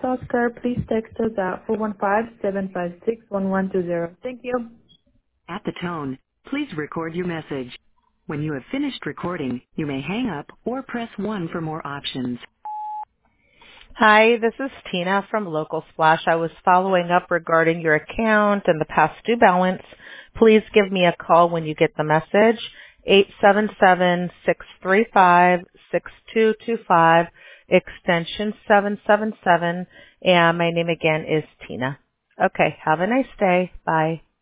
Oscar, please text us at 415-756-1120. Thank you. At the tone, please record your message. When you have finished recording, you may hang up or press 1 for more options. Hi, this is Tina from Local Splash. I was following up regarding your account and the past due balance. Please give me a call when you get the message, 877-635-6225, extension 777, and my name again is Tina. Okay, have a nice day. Bye.